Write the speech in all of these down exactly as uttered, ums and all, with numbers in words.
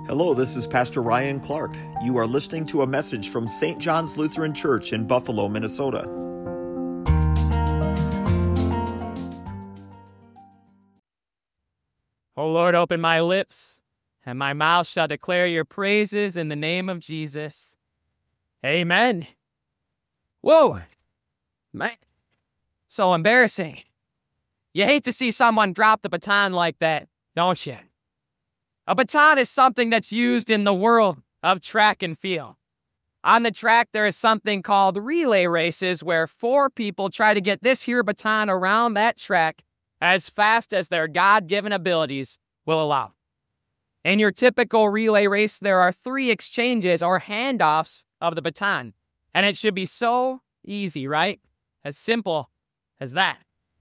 Hello, this is Pastor Ryan Clark. You are listening to a message from Saint John's Lutheran Church in Buffalo, Minnesota. O Lord, open my lips, and my mouth shall declare your praises in the name of Jesus. Amen. Whoa. Man. So embarrassing. You hate to see someone drop the baton like that, don't you? A baton is something that's used in the world of track and field. On the track, there is something called relay races where four people try to get this here baton around that track as fast as their God-given abilities will allow. In your typical relay race, there are three exchanges or handoffs of the baton, and it should be so easy, right? As simple as that.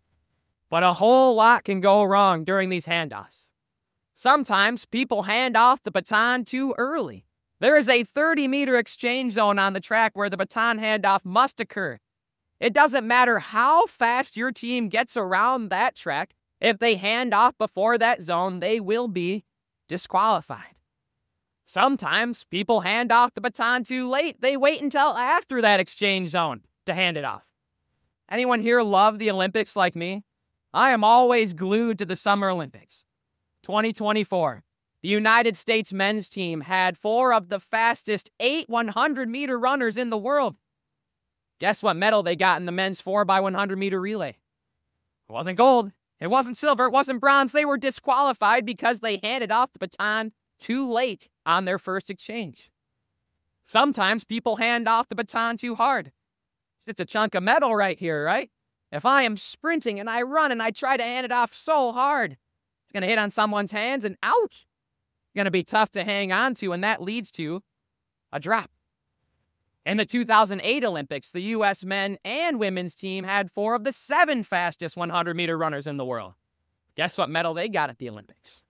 But a whole lot can go wrong during these handoffs. Sometimes people hand off the baton too early. There is a thirty-meter exchange zone on the track where the baton handoff must occur. It doesn't matter how fast your team gets around that track. If they hand off before that zone, they will be disqualified. Sometimes people hand off the baton too late. They wait until after that exchange zone to hand it off. Anyone here love the Olympics like me? I am always glued to the Summer Olympics. twenty twenty-four, the United States men's team had four of the fastest eight hundred-meter runners in the world. Guess what medal they got in the men's four by one hundred meter relay? It wasn't gold. It wasn't silver. It wasn't bronze. They were disqualified because they handed off the baton too late on their first exchange. Sometimes people hand off the baton too hard. It's a chunk of metal right here, right? If I am sprinting and I run and I try to hand it off so hard, it's going to hit on someone's hands and ouch! It's going to be tough to hang on to, and that leads to a drop. In the two thousand eight Olympics, the U S men and women's team had four of the seven fastest one hundred meter runners in the world. Guess what medal they got at the Olympics?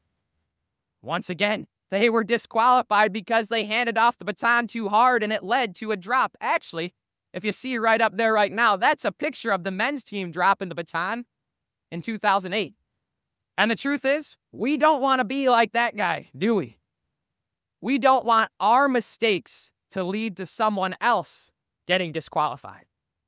Once again, they were disqualified because they handed off the baton too hard and it led to a drop. Actually, if you see right up there right now, that's a picture of the men's team dropping the baton in two thousand eight. And the truth is, we don't want to be like that guy, do we? We don't want our mistakes to lead to someone else getting disqualified.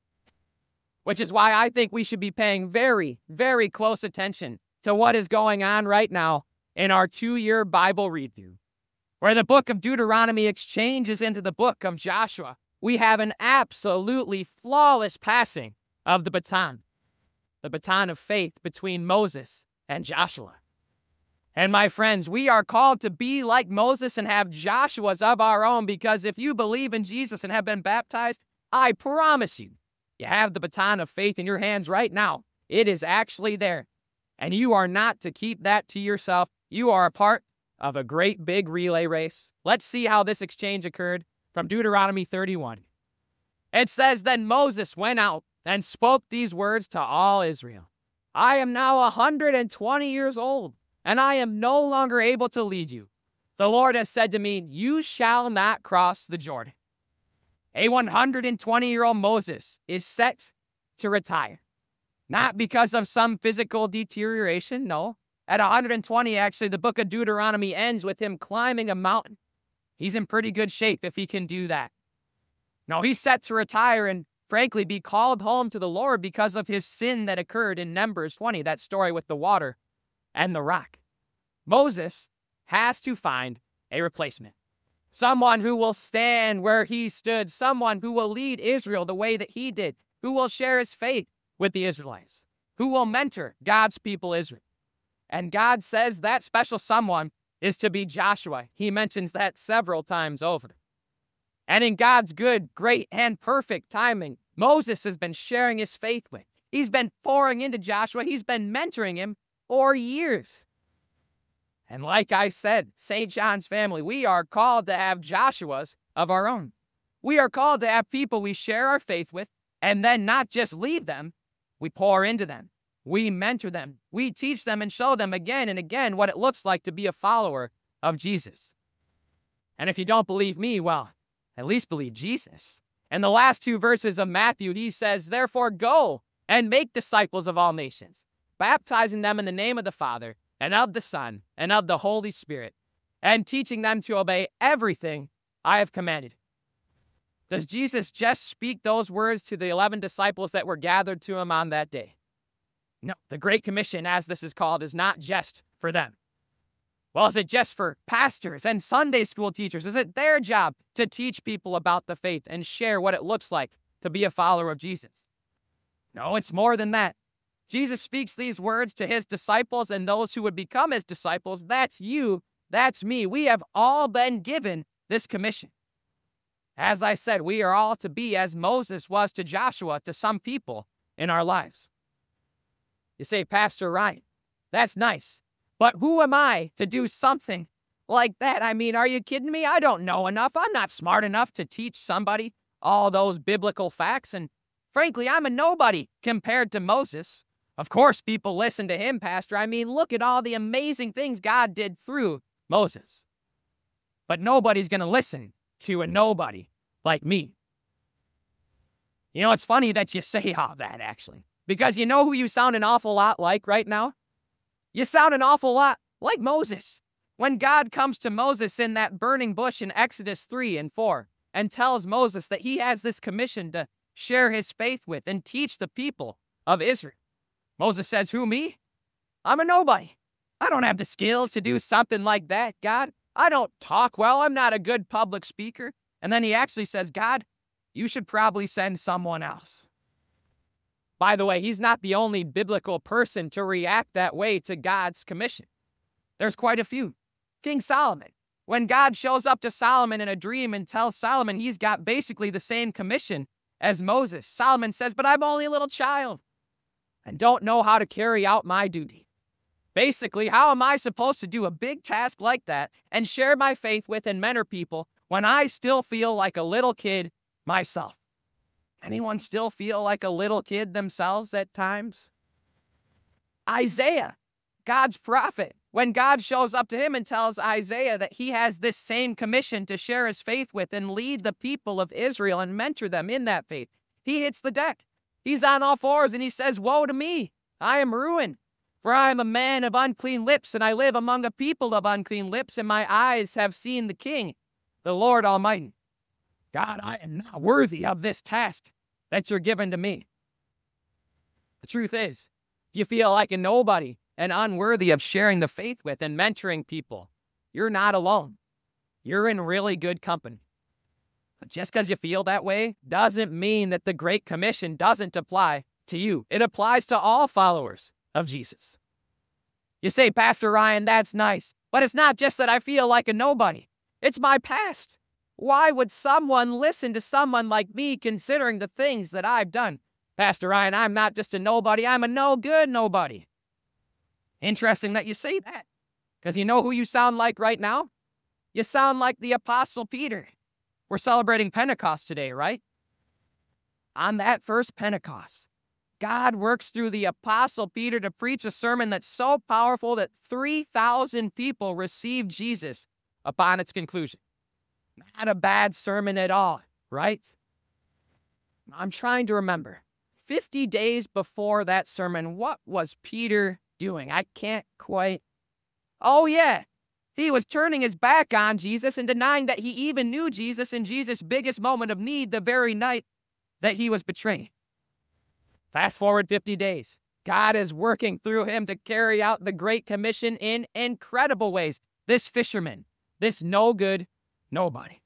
Which is why I think we should be paying very, very close attention to what is going on right now in our two-year Bible read-through, where the book of Deuteronomy exchanges into the book of Joshua. We have an absolutely flawless passing of the baton, the baton of faith between Moses and Joshua. And my friends, we are called to be like Moses and have Joshuas of our own, because if you believe in Jesus and have been baptized, I promise you, you have the baton of faith in your hands right now. It is actually there. And you are not to keep that to yourself. You are a part of a great big relay race. Let's see how this exchange occurred from Deuteronomy thirty-one. It says, "Then Moses went out and spoke these words to all Israel. I am now one hundred twenty years old, and I am no longer able to lead you. The Lord has said to me, you shall not cross the Jordan." A one hundred twenty-year-old Moses is set to retire. Not because of some physical deterioration, no. At one hundred twenty, actually, the book of Deuteronomy ends with him climbing a mountain. He's in pretty good shape if he can do that. No, he's set to retire and frankly be called home to the Lord because of his sin that occurred in Numbers twenty, that story with the water and the rock. Moses has to find a replacement. Someone who will stand where he stood. Someone who will lead Israel the way that he did. Who will share his faith with the Israelites. Who will mentor God's people Israel. And God says that special someone is to be Joshua. He mentions that several times over. And in God's good, great, and perfect timing, Moses has been sharing his faith with. He's been pouring into Joshua. He's been mentoring him for years. And like I said, Saint John's family, we are called to have Joshuas of our own. We are called to have people we share our faith with, and then not just leave them, we pour into them. We mentor them. We teach them and show them again and again what it looks like to be a follower of Jesus. And if you don't believe me, well, at least believe Jesus. In the last two verses of Matthew, he says, "Therefore go and make disciples of all nations, baptizing them in the name of the Father and of the Son and of the Holy Spirit, and teaching them to obey everything I have commanded. Does Jesus just speak those words to the eleven disciples that were gathered to him on that day? No, the Great Commission, as this is called, is not just for them. Well, is it just for pastors and Sunday school teachers? Is it their job to teach people about the faith and share what it looks like to be a follower of Jesus? No, it's more than that. Jesus speaks these words to his disciples and those who would become his disciples. That's you. That's me. We have all been given this commission. As I said, we are all to be as Moses was to Joshua, to some people in our lives. You say, Pastor Ryan, that's nice, but who am I to do something like that? I mean, are you kidding me? I don't know enough. I'm not smart enough to teach somebody all those biblical facts, and frankly, I'm a nobody compared to Moses. Of course, people listen to him, Pastor. I mean, look at all the amazing things God did through Moses. But nobody's going to listen to a nobody like me. You know, it's funny that you say all that, actually, because you know who you sound an awful lot like right now? You sound an awful lot like Moses. When God comes to Moses in that burning bush in Exodus three and four and tells Moses that he has this commission to share his faith with and teach the people of Israel. Moses says, who, me? I'm a nobody. I don't have the skills to do something like that, God. I don't talk well. I'm not a good public speaker. And then he actually says, God, you should probably send someone else. By the way, he's not the only biblical person to react that way to God's commission. There's quite a few. King Solomon. When God shows up to Solomon in a dream and tells Solomon he's got basically the same commission as Moses, Solomon says, but I'm only a little child and don't know how to carry out my duty. Basically, how am I supposed to do a big task like that and share my faith with and mentor people when I still feel like a little kid myself? Anyone still feel like a little kid themselves at times? Isaiah, God's prophet, when God shows up to him and tells Isaiah that he has this same commission to share his faith with and lead the people of Israel and mentor them in that faith, he hits the deck. He's on all fours and he says, woe to me, I am ruined. For I am a man of unclean lips, and I live among a people of unclean lips, and my eyes have seen the King, the Lord Almighty. God, I am not worthy of this task that you're giving to me. The truth is, if you feel like a nobody and unworthy of sharing the faith with and mentoring people, you're not alone. You're in really good company. But just because you feel that way doesn't mean that the Great Commission doesn't apply to you. It applies to all followers of Jesus. You say, Pastor Ryan, that's nice, but it's not just that I feel like a nobody. It's my past. Why would someone listen to someone like me considering the things that I've done? Pastor Ryan, I'm not just a nobody, I'm a no good nobody. Interesting that you say that, because you know who you sound like right now? You sound like the Apostle Peter. We're celebrating Pentecost today, right? On that first Pentecost, God works through the Apostle Peter to preach a sermon that's so powerful that three thousand people received Jesus upon its conclusion. Not a bad sermon at all, right? I'm trying to remember. fifty days before that sermon, what was Peter doing? I can't quite... Oh, yeah. He was turning his back on Jesus and denying that he even knew Jesus in Jesus' biggest moment of need, the very night that he was betrayed. Fast forward fifty days. God is working through him to carry out the Great Commission in incredible ways. This fisherman, this no good nobody.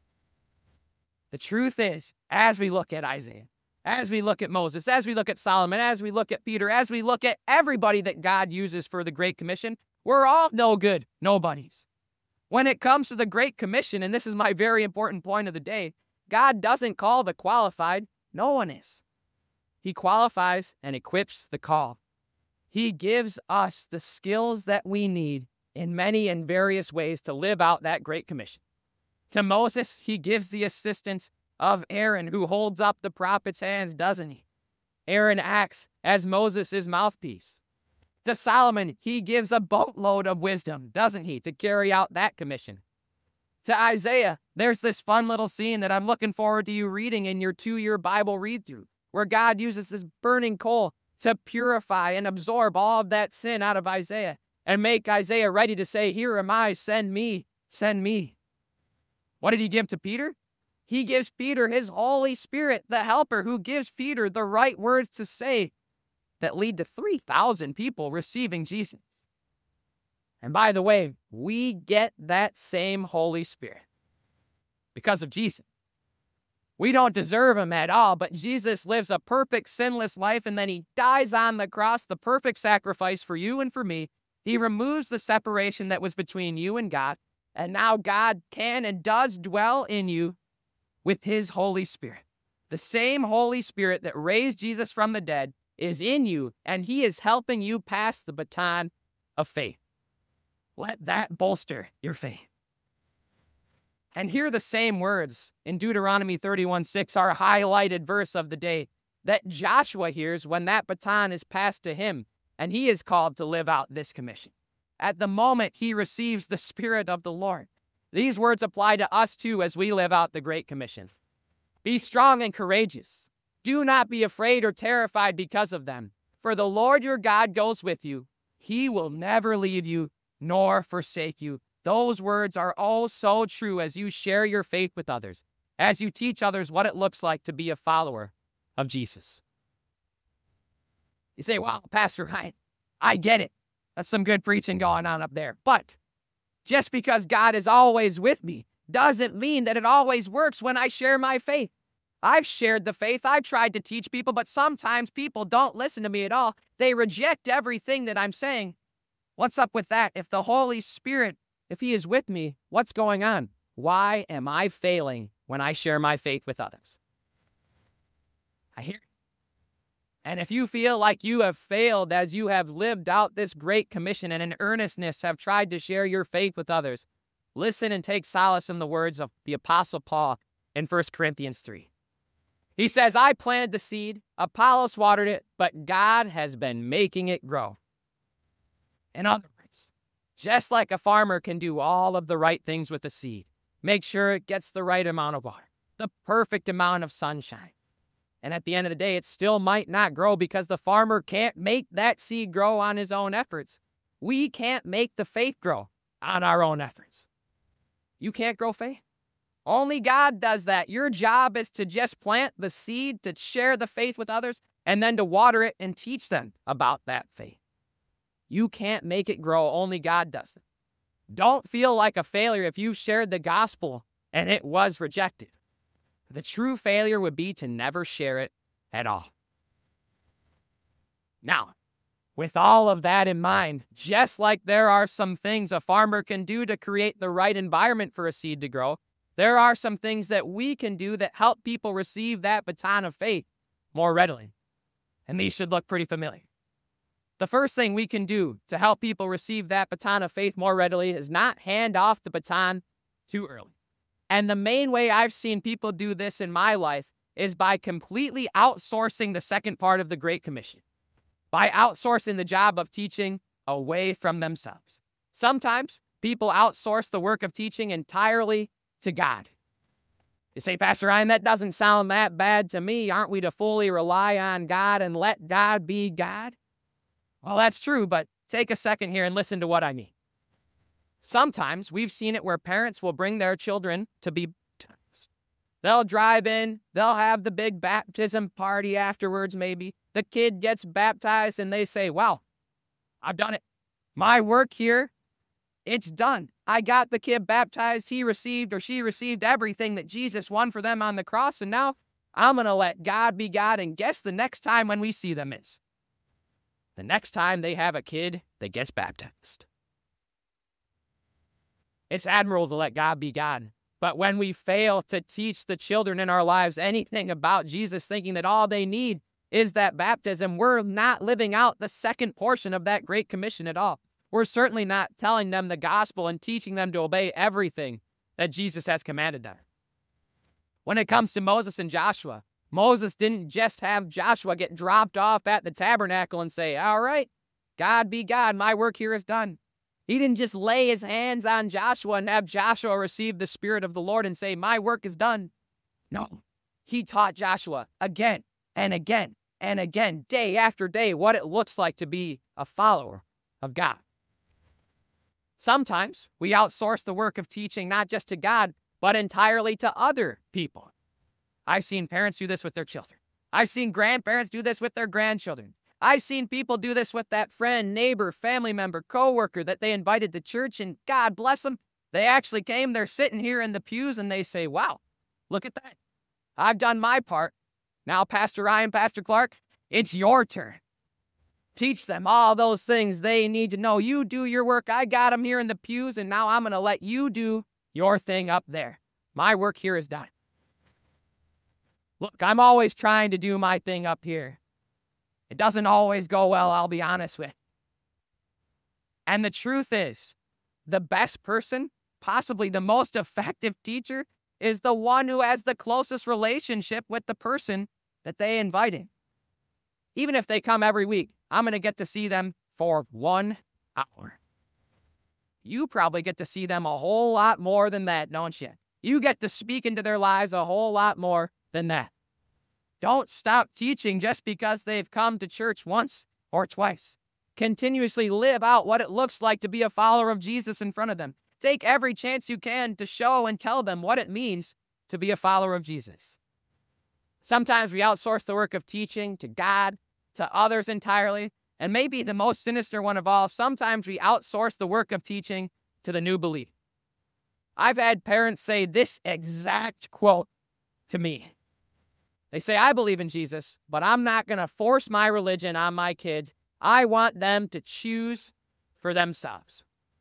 The truth is, as we look at Isaiah, as we look at Moses, as we look at Solomon, as we look at Peter, as we look at everybody that God uses for the Great Commission, we're all no good nobodies. When it comes to the Great Commission, and this is my very important point of the day, God doesn't call the qualified. No one is. He qualifies and equips the call. He gives us the skills that we need in many and various ways to live out that Great Commission. To Moses, he gives the assistance of Aaron, who holds up the prophet's hands, doesn't he? Aaron acts as Moses' mouthpiece. To Solomon, he gives a boatload of wisdom, doesn't he, to carry out that commission. To Isaiah, there's this fun little scene that I'm looking forward to you reading in your two-year Bible read-through, where God uses this burning coal to purify and absorb all of that sin out of Isaiah and make Isaiah ready to say, here am I, send me. send me. What did he give to Peter? He gives Peter his Holy Spirit, the helper, who gives Peter the right words to say that lead to three thousand people receiving Jesus. And by the way, we get that same Holy Spirit because of Jesus. We don't deserve him at all, but Jesus lives a perfect, sinless life, and then he dies on the cross, the perfect sacrifice for you and for me. He removes the separation that was between you and God, and now God can and does dwell in you with his Holy Spirit. The same Holy Spirit that raised Jesus from the dead is in you, and he is helping you pass the baton of faith. Let that bolster your faith. And hear the same words in Deuteronomy thirty-one six, our highlighted verse of the day, that Joshua hears when that baton is passed to him, and he is called to live out this commission. At the moment he receives the Spirit of the Lord. These words apply to us too as we live out the Great Commission. Be strong and courageous. Do not be afraid or terrified because of them, for the Lord your God goes with you. He will never leave you nor forsake you. Those words are oh so true as you share your faith with others, as you teach others what it looks like to be a follower of Jesus. You say, wow, Pastor Ryan, I get it. That's some good preaching going on up there. But just because God is always with me doesn't mean that it always works when I share my faith. I've shared the faith. I've tried to teach people, but sometimes people don't listen to me at all. They reject everything that I'm saying. What's up with that? If the Holy Spirit, if he is with me, what's going on? Why am I failing when I share my faith with others? I hear it. And if you feel like you have failed as you have lived out this great commission and in earnestness have tried to share your faith with others, listen and take solace in the words of the Apostle Paul in First Corinthians three. He says, I planted the seed, Apollos watered it, but God has been making it grow. In other words, just like a farmer can do all of the right things with a seed, make sure it gets the right amount of water, the perfect amount of sunshine. And at the end of the day, it still might not grow because the farmer can't make that seed grow on his own efforts. We can't make the faith grow on our own efforts. You can't grow faith. Only God does that. Your job is to just plant the seed, to share the faith with others, and then to water it and teach them about that faith. You can't make it grow. Only God does it. Don't feel like a failure if you've shared the gospel and it was rejected. The true failure would be to never share it at all. Now, with all of that in mind, just like there are some things a farmer can do to create the right environment for a seed to grow, there are some things that we can do that help people receive that baton of faith more readily. And these should look pretty familiar. The first thing we can do to help people receive that baton of faith more readily is not hand off the baton too early. And the main way I've seen people do this in my life is by completely outsourcing the second part of the Great Commission, by outsourcing the job of teaching away from themselves. Sometimes people outsource the work of teaching entirely to God. You say, Pastor Ryan, that doesn't sound that bad to me. Aren't we to fully rely on God and let God be God? Well, that's true, but take a second here and listen to what I mean. Sometimes we've seen it where parents will bring their children to be baptized. They'll drive in, they'll have the big baptism party afterwards maybe. The kid gets baptized and they say, well, I've done it. My work here, it's done. I got the kid baptized. He received or she received everything that Jesus won for them on the cross, and now I'm going to let God be God, and guess the next time when we see them is the next time they have a kid that gets baptized. It's admirable to let God be God. But when we fail to teach the children in our lives anything about Jesus, thinking that all they need is that baptism, we're not living out the second portion of that Great Commission at all. We're certainly not telling them the gospel and teaching them to obey everything that Jesus has commanded them. When it comes to Moses and Joshua, Moses didn't just have Joshua get dropped off at the tabernacle and say, all right, God be God, my work here is done. He didn't just lay his hands on Joshua and have Joshua receive the Spirit of the Lord and say, my work is done. No, he taught Joshua again and again and again, day after day, what it looks like to be a follower of God. Sometimes we outsource the work of teaching not just to God, but entirely to other people. I've seen parents do this with their children. I've seen grandparents do this with their grandchildren. I've seen people do this with that friend, neighbor, family member, coworker that they invited to church, and God bless them, they actually came, they're sitting here in the pews, and they say, wow, look at that. I've done my part. Now, Pastor Ryan, Pastor Clark, it's your turn. Teach them all those things they need to know. You do your work. I got them here in the pews, and now I'm going to let you do your thing up there. My work here is done. Look, I'm always trying to do my thing up here. It doesn't always go well, I'll be honest with you. And the truth is, the best person, possibly the most effective teacher, is the one who has the closest relationship with the person that they invited. Even if they come every week, I'm going to get to see them for one hour. You probably get to see them a whole lot more than that, don't you? You get to speak into their lives a whole lot more than that. Don't stop teaching just because they've come to church once or twice. Continuously live out what it looks like to be a follower of Jesus in front of them. Take every chance you can to show and tell them what it means to be a follower of Jesus. Sometimes we outsource the work of teaching to God, to others entirely, and maybe the most sinister one of all, sometimes we outsource the work of teaching to the new believer. I've had parents say this exact quote to me. They say, I believe in Jesus, but I'm not going to force my religion on my kids. I want them to choose for themselves.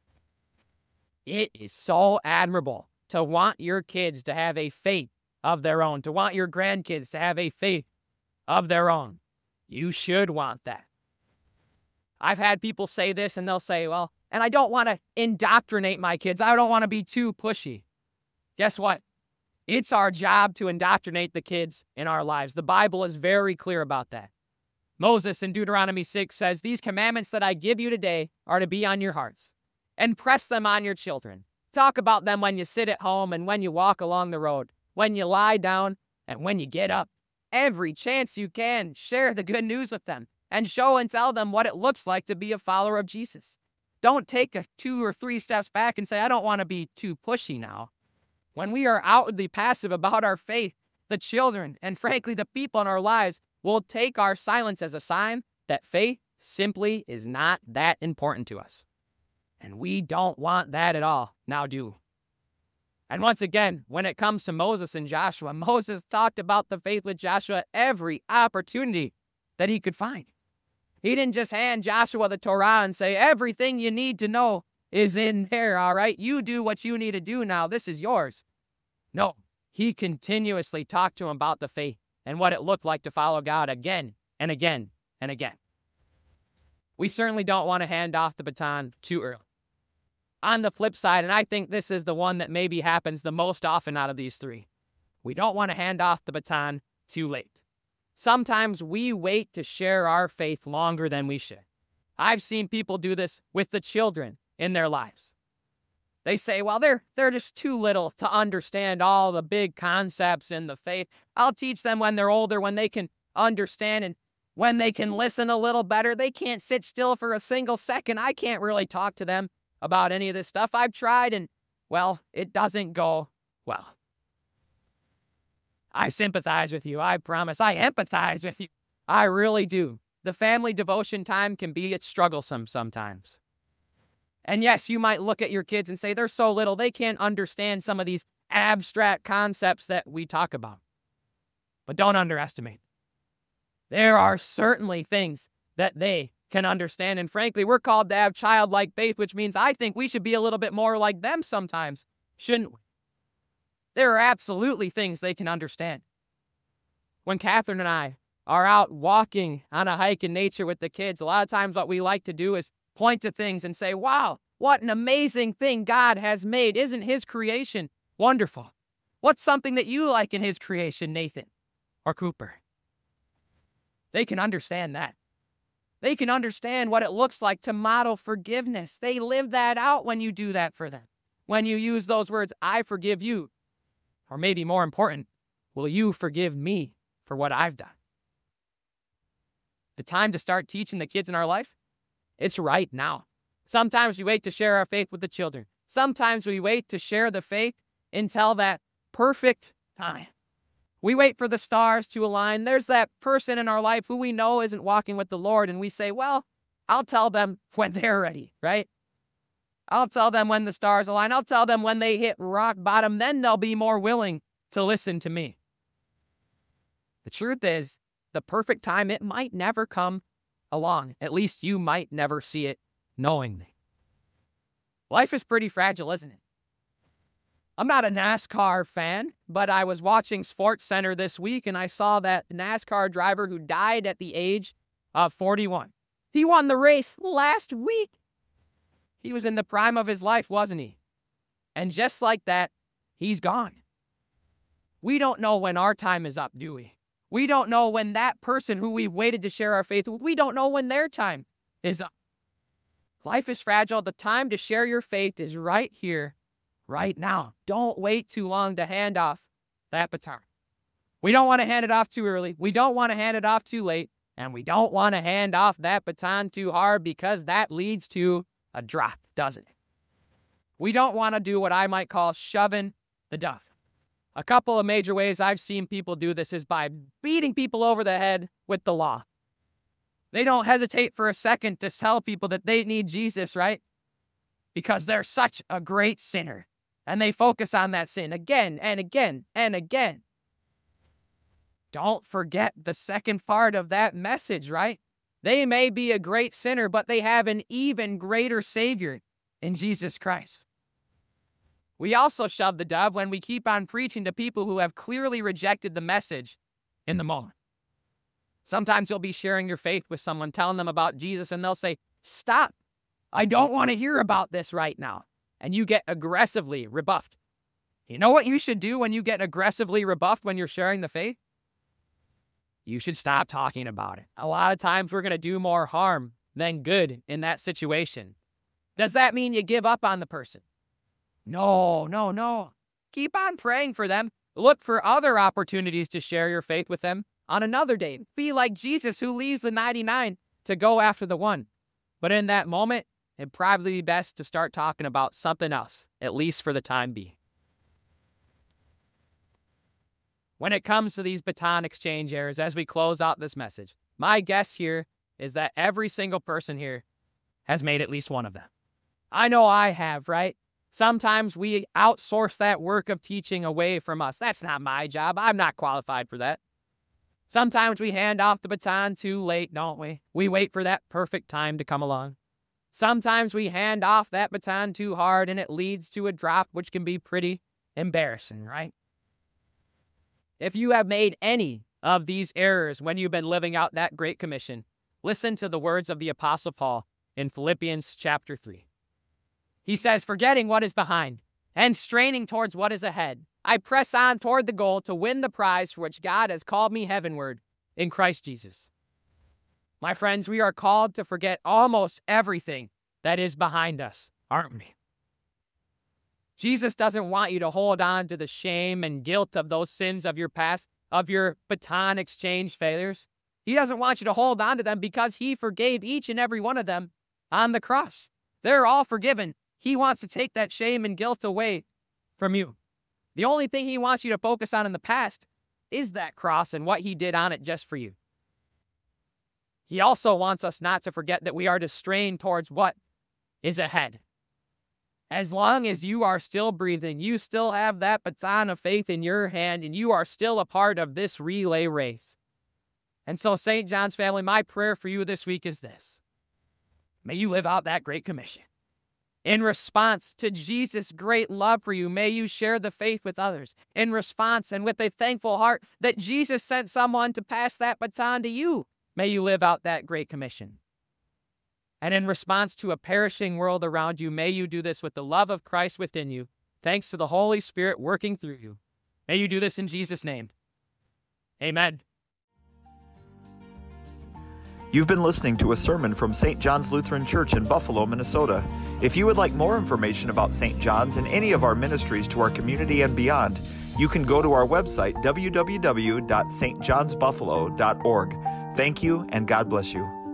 It is so admirable to want your kids to have a faith of their own, to want your grandkids to have a faith of their own. You should want that. I've had people say this and they'll say, well, and I don't want to indoctrinate my kids. I don't want to be too pushy. Guess what? It's our job to indoctrinate the kids in our lives. The Bible is very clear about that. Moses in Deuteronomy six says, these commandments that I give you today are to be on your hearts. And press them on your children. Talk about them when you sit at home and when you walk along the road, when you lie down and when you get up. Every chance you can, share the good news with them and show and tell them what it looks like to be a follower of Jesus. Don't take a two or three steps back and say, I don't want to be too pushy now. When we are outwardly passive about our faith, the children and frankly the people in our lives will take our silence as a sign that faith simply is not that important to us. And we don't want that at all, now do. And once again, when it comes to Moses and Joshua, Moses talked about the faith with Joshua every opportunity that he could find. He didn't just hand Joshua the Torah and say, everything you need to know is in there, all right? You do what you need to do now. This is yours. No, he continuously talked to him about the faith and what it looked like to follow God again and again and again. We certainly don't want to hand off the baton too early. On the flip side, and I think this is the one that maybe happens the most often out of these three, we don't want to hand off the baton too late. Sometimes we wait to share our faith longer than we should. I've seen people do this with the children in their lives. They say, well, they're, they're just too little to understand all the big concepts in the faith. I'll teach them when they're older, when they can understand and when they can listen a little better. They can't sit still for a single second. I can't really talk to them about any of this stuff. I've tried and, well, it doesn't go well. I sympathize with you. I promise. I empathize with you. I really do. The family devotion time can be strugglesome sometimes. And yes, you might look at your kids and say, they're so little, they can't understand some of these abstract concepts that we talk about. But don't underestimate. There are certainly things that they can understand. And frankly, we're called to have childlike faith, which means I think we should be a little bit more like them sometimes, shouldn't we? There are absolutely things they can understand. When Catherine and I are out walking on a hike in nature with the kids, a lot of times what we like to do is point to things and say, wow, what an amazing thing God has made. Isn't his creation wonderful? What's something that you like in his creation, Nathan or Cooper? They can understand that. They can understand what it looks like to model forgiveness. They live that out when you do that for them. When you use those words, I forgive you. Or maybe more important, will you forgive me for what I've done? The time to start teaching the kids in our life, it's right now. Sometimes we wait to share our faith with the children. Sometimes we wait to share the faith until that perfect time. We wait for the stars to align. There's that person in our life who we know isn't walking with the Lord, and we say, well, I'll tell them when they're ready, right? I'll tell them when the stars align. I'll tell them when they hit rock bottom. Then they'll be more willing to listen to me. The truth is, the perfect time, it might never come along. At least you might never see it knowingly. Life is pretty fragile, isn't it? I'm not a NASCAR fan, but I was watching SportsCenter this week, and I saw that NASCAR driver who died at the age of forty-one. He won the race last week. He was in the prime of his life, wasn't he? And just like that, he's gone. We don't know when our time is up, do we? We don't know when that person who we waited to share our faith with, we don't know when their time is up. Life is fragile. The time to share your faith is right here, right now. Don't wait too long to hand off that baton. We don't want to hand it off too early. We don't want to hand it off too late. And we don't want to hand off that baton too hard, because that leads to a drop, doesn't it? We don't want to do what I might call shoving the duff. A couple of major ways I've seen people do this is by beating people over the head with the law. They don't hesitate for a second to tell people that they need Jesus, right? Because they're such a great sinner. And they focus on that sin again and again and again. Don't forget the second part of that message, right? They may be a great sinner, but they have an even greater Savior in Jesus Christ. We also shove the dove when we keep on preaching to people who have clearly rejected the message in the moment. Sometimes you'll be sharing your faith with someone, telling them about Jesus, and they'll say, stop. I don't want to hear about this right now. And you get aggressively rebuffed. You know what you should do when you get aggressively rebuffed when you're sharing the faith? You should stop talking about it. A lot of times we're going to do more harm than good in that situation. Does that mean you give up on the person? No, no, no. Keep on praying for them. Look for other opportunities to share your faith with them on another day. Be like Jesus, who leaves the ninety-nine to go after the one. But in that moment, it'd probably be best to start talking about something else, at least for the time being. When it comes to these baton exchange errors, as we close out this message, my guess here is that every single person here has made at least one of them. I know I have, right? Sometimes we outsource that work of teaching away from us. That's not my job. I'm not qualified for that. Sometimes we hand off the baton too late, don't we? We wait for that perfect time to come along. Sometimes we hand off that baton too hard, and it leads to a drop, which can be pretty embarrassing, right? If you have made any of these errors when you've been living out that Great Commission, listen to the words of the Apostle Paul in Philippians chapter three. He says, forgetting what is behind and straining towards what is ahead, I press on toward the goal to win the prize for which God has called me heavenward in Christ Jesus. My friends, we are called to forget almost everything that is behind us, aren't we? Jesus doesn't want you to hold on to the shame and guilt of those sins of your past, of your baton exchange failures. He doesn't want you to hold on to them because he forgave each and every one of them on the cross. They're all forgiven. He wants to take that shame and guilt away from you. The only thing he wants you to focus on in the past is that cross and what he did on it just for you. He also wants us not to forget that we are to strain towards what is ahead. As long as you are still breathing, you still have that baton of faith in your hand, and you are still a part of this relay race. And so, Saint John's family, my prayer for you this week is this. May you live out that Great Commission. In response to Jesus' great love for you, may you share the faith with others. In response and with a thankful heart that Jesus sent someone to pass that baton to you, may you live out that Great Commission. And in response to a perishing world around you, may you do this with the love of Christ within you, thanks to the Holy Spirit working through you. May you do this in Jesus' name. Amen. You've been listening to a sermon from Saint John's Lutheran Church in Buffalo, Minnesota. If you would like more information about Saint John's and any of our ministries to our community and beyond, you can go to our website, w w w dot s t johns buffalo dot org. Thank you, and God bless you.